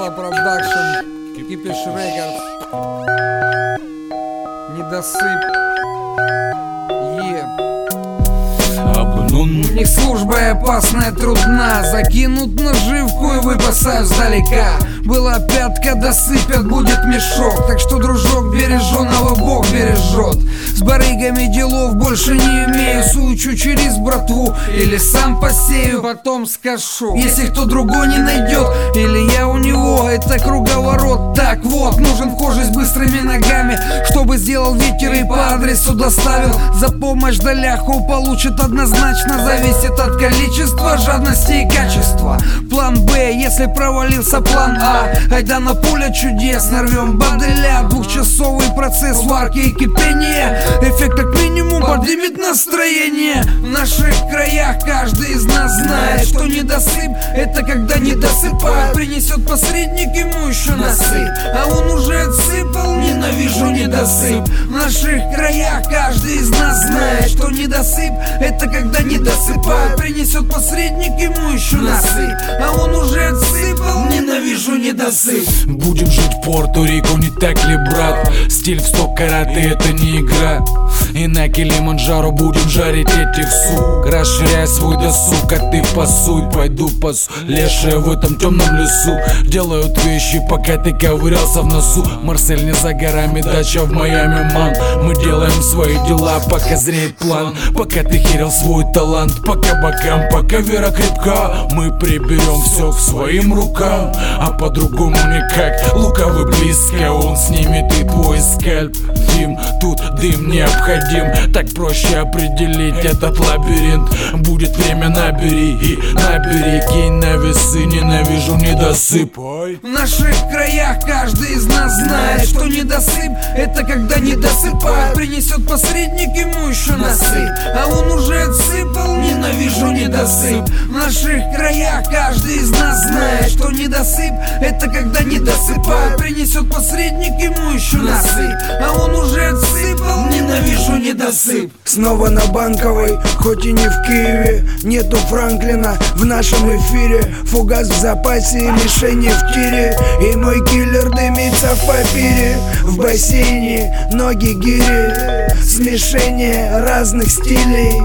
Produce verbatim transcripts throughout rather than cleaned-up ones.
Сначала продакшн, Кипиш Рекордс, недосып, е. У них служба опасная, трудна, закинут наживку и выпасают сдалека. Была пятка, досыпят, будет мешок. Так что, дружок, береженого Бог бережет. С барыгами делов больше не имею. Сучу через братву или сам посею, потом скажу, если кто другой не найдет, или я у него, это круговорот. Так вот, нужен вхожий с быстрыми ногами, чтобы сделал ветер и по адресу доставил. За помощь доляху получит однозначно, зависит от количества, жадности и качества. План Б, если провалился план А, айда на поле чудес, нарвем баделя. Двухчасовый процесс варки и кипения, эффект как минимум поднимет настроение. В наших краях каждый из нас знает, что недосып — это когда не досыпает. Принесет посредник, ему еще насыпь, а он уже отсыпал. Ненавижу недосып. В наших краях каждый из нас знает, что недосып — это когда не досыпает. Принесет посредник, ему еще насыпь, а он уже отсыпал. Ненавижу недосып. Будем жить в Пуэрто-Рико, не так ли, брат? Стиль в сто карат, и это не игра. И на Килиманджаро будем жарить этих сук. Расширяй свой досуг, а ты пасуй. Пойду пасу, лешая в этом темном лесу. Делают вещи, пока ты ковырялся в носу. Марсель не за горами, дача в Майами, ман. Мы делаем свои дела, пока зреет план. Пока ты херил свой талант, пока бокам, пока вера крепка. Мы приберем все к своим рукам, а по-другому никак. Лукавый близко, он снимет и твой скальп. Дим, тут дым необходим, так проще определить этот лабиринт. Будет время, набери и набери, кинь на весы. Ненавижу недосып. В наших краях каждый из нас знает, что недосып — это когда не досыпает. Принесет посредник, ему еще насыпь, а он уже отсыпал. Ненавижу недосып. В наших краях каждый из нас знает, что недосып — это когда не досыпает. Принесет посредник, ему еще насыпь, а он уже отсыпал. Ненавижу недосып. Снова на Банковой, хоть и не в Киеве. Нету Франклина в нашем эфире. Фугас в запасе и мишени в тире. И мой киллер дымится в папире. В бассейне ноги гири. Смешение разных стилей.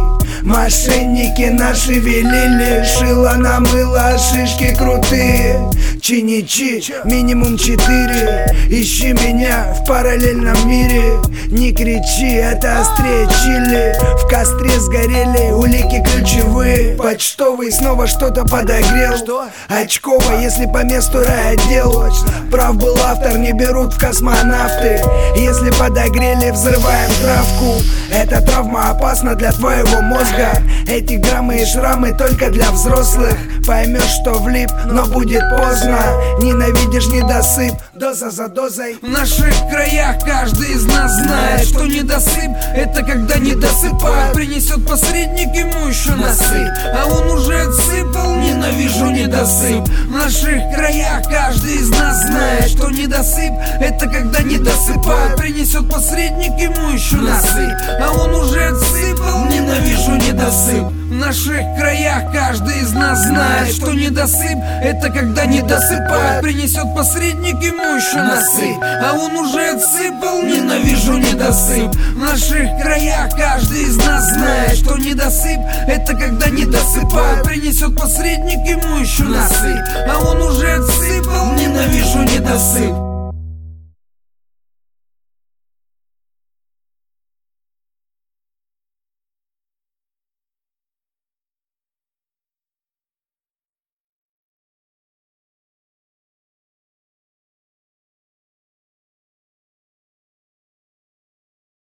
Мошенники наши велели, шило на мыло, шишки крутые. Чиничи, минимум четыре. Ищи меня в параллельном мире. Не кричи, это острее чили. В костре сгорели улики ключевые. Почтовый снова что-то подогрел. Очково, если по месту райотдел. Прав был автор, не берут в космонавты. Если подогрели, взрываем травку. Эта травма опасна для твоего мозга. Эти граммы и шрамы только для взрослых. Поймешь, что влип, но будет поздно. Ненавидишь недосып, доза за дозой. В наших краях каждый из нас знает, что недосып — это когда не досыпает. Принесет посредник, ему еще насыпь, а он уже отсыпал. Ненавижу недосып. В наших краях каждый из нас знает, что недосып — это когда не досыпает. Принесет посредник, ему еще насыпь, а он уже отсыпал. Ненавижу недосып. В наших краях каждый из нас знает, что недосып — это когда не досыпает. Принесет посредник, ему еще насыпь, а он уже отсыпал. Ненавижу недосып. В наших краях каждый из нас знает, что недосып — это когда не досыпает. Принесет посредник, ему еще насыпь, а он уже отсыпал. Ненавижу недосып.